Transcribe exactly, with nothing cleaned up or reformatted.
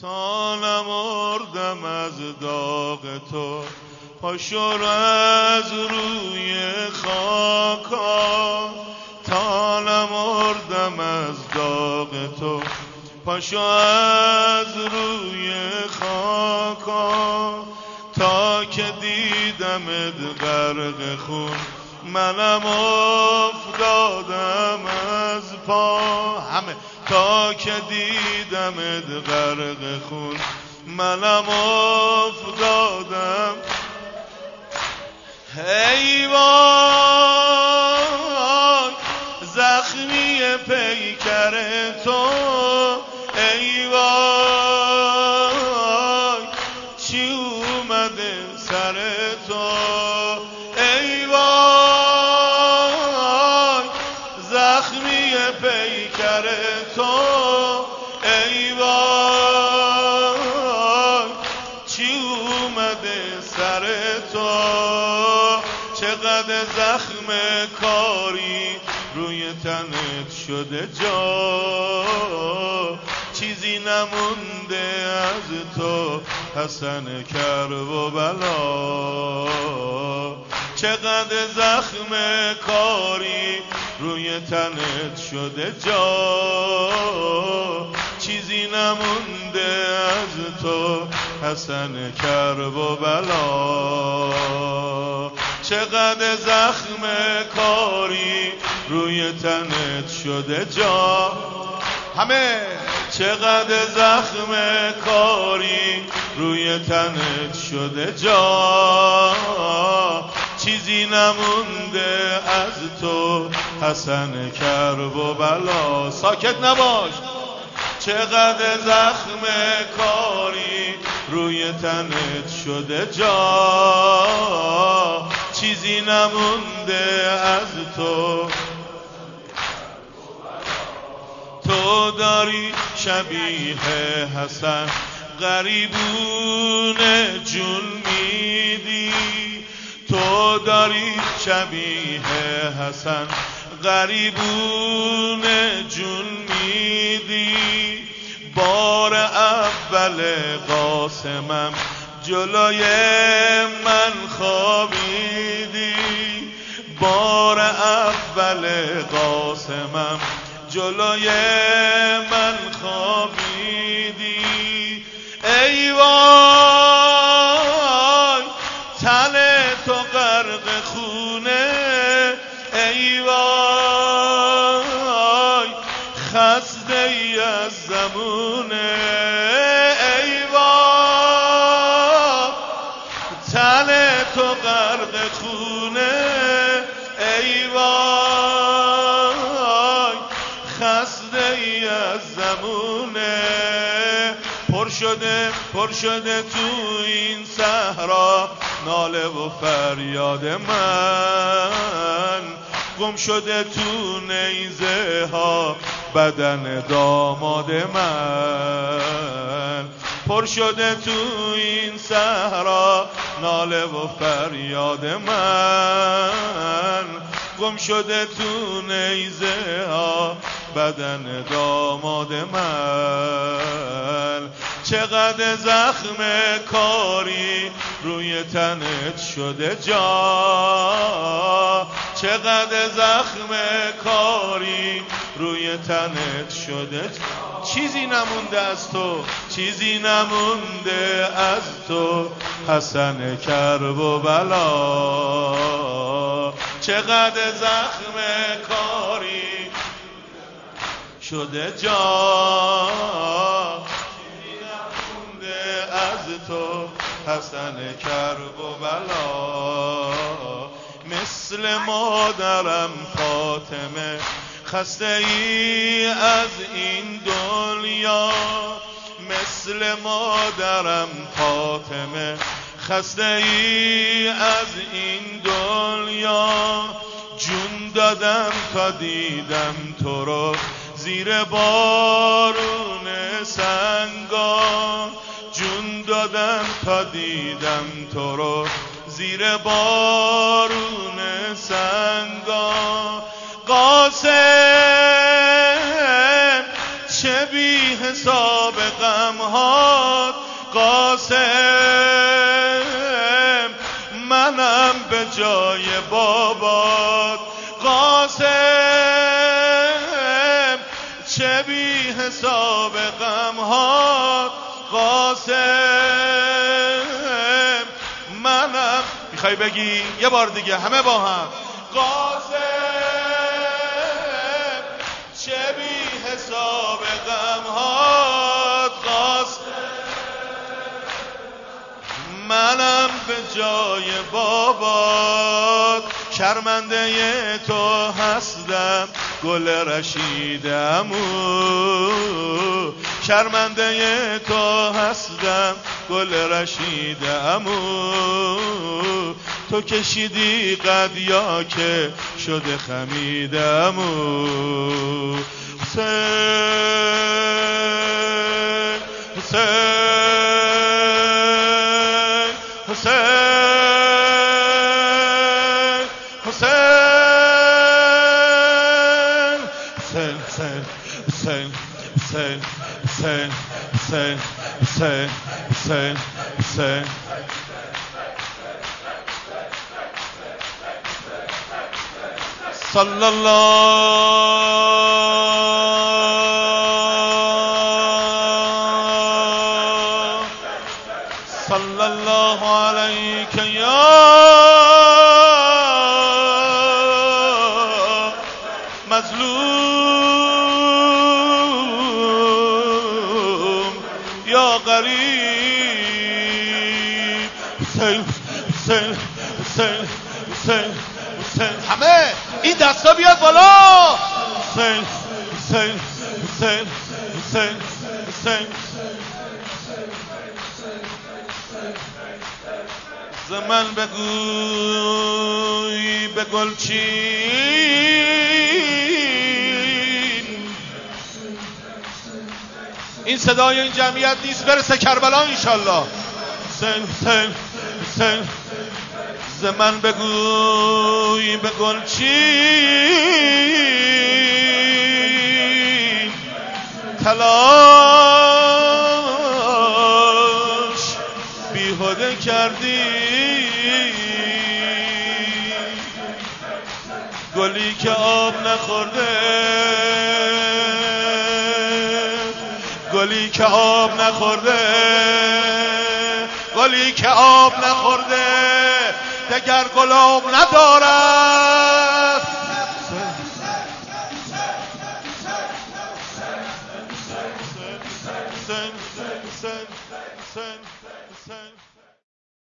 تا نمردم از داغ تو، پاشو از روی خاکا. تا نمردم از داغ تو، پاشو از روی خاکا. تا که دیدمت غرق خون، منم افتادم از پا. همه تا که دیدمت غرق خون، منم افتادم. ای وای زخمی پیکر تو، ای وای چی اومده سر تو. ای وای زخمی پیکر تو، ای وای چی اومده سر تو. چقدر زخم کاری روی تنت شده جا، چیزی نمونده از تو حسن کربلا. چقدر زخم کاری روی تنت شده جا، چیزی نمونده از تو حسن کربلا. چقدر زخم کاری روی تنت شده جا، همه چقدر زخم کاری روی تنت شده جا، چیزی نمونده از تو حسن کربلا. ساکت نباش. چقدر زخم کاری روی تنت شده جا، چیزی نمونده از تو. تو داری شبیه حسن غریبون جون میدی. تو داری شبیه حسن غریبون جون میدی. بار اول قاسمم جلوی من خوابیدی. بار اول قاسمم جلوی من خوابیدی. ای وای تن تو غرق خونه، ای وای خسته ای از زمونه. ای وای تن تو غرق خونه، ای وای خسته ای از زمونه. پر شده پر شده تو این صحرا ناله و فریاد من. گم شده تو نیزه ها بدن داماد من. پر شده تو این صحرا ناله و فریاد من. گم شده تو نیزه ها بدن داماد من. چقدر زخم کاری روی تنت شده جا، چقدر زخم کاری روی تنت شده جا. چیزی نمونده از تو، چیزی نمونده از تو حسن کربلا. چقدر زخم کاری شده جا، چیزی نمونده از تو حسن کربلا. مثل مادرم فاطمه خسته ای از این دنیا. مثل مادرم فاطمه خسته ای از این دنیا. جون دادم تا دیدم تو رو زیر بارون سنگا. جون دادم تا دیدم تو رو زیر بارون سنگا. قاسم چه بی حساب غم ها قاسم منم به جای بابات قاسم چه بی حساب غمهات قاسم منم میخوای بگی یه بار دیگه همه با هم قاسم چه بی حساب غمهات قاسم منم به جای بابات شرمنده تو هستم گل رشیدمو شرمنده تو هستم گل رشیدمو تو کشیدی قدیا که شده خمیدمو حسین حسین حسین حسین حسین حسین حسین حسین حسین حسین حسین حسین صلی الله صلی الله علیک یا مظلوم یا غریب حسین حسین حسین حسین حسین همه این دستا بیاد بالا حسین حسین حسین حسین حسین زمن بگوی به گلچین این صدای این جمعیت نیست برسه کربلا انشالله حسین حسین حسین زمن بگوی به گلچین تلاش بیهوده کردی گلی که آب نخورده گلی که آب نخورده گلی که آب نخورده دگر گلاب ندارد حسین حسین حسین حسین